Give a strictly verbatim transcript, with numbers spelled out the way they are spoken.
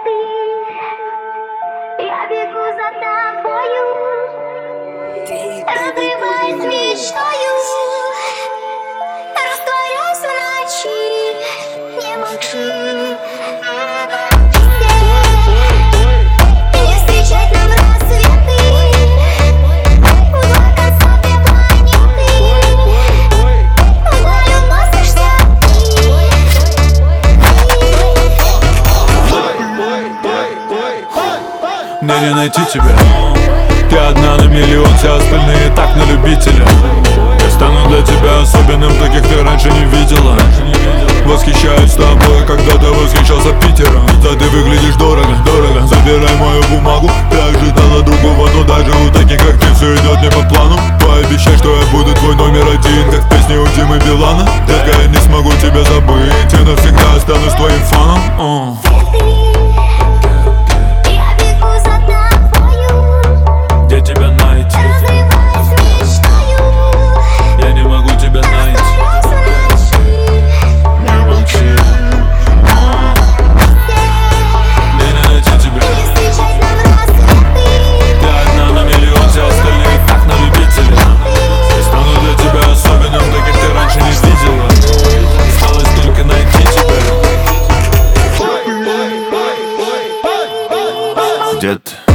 Я бегу за тобою, разрываясь мечтою, растворяюсь в ночи, не молчи. Не встречать нам рассветы, вдоль концов планеты, вдаль уносишься ты. Мне не найти тебя. Ты одна на миллион, все остальные так на любителя. Я стану для тебя особенным, таких ты раньше не видела. Восхищаюсь тобой, когда-то восхищался Питером. Да ты выглядишь дорого, дорого. Забирай мою бумагу, ты ожидала другого, но даже у таких как ты все идет не по плану. Пообещай, что я буду твой номер один, как в песне у Димы Билана. Так я не смогу тебя забыть, и навсегда останусь твоим фаном. uh. Где тебя найти? Я не могу тебя найти. Не молчи. Мне не найти тебя. Ты одна на миллион, все остальные так на любителя. Я стану для тебя особенным, таких ты раньше не видела. Осталось только найти тебя. Где ты?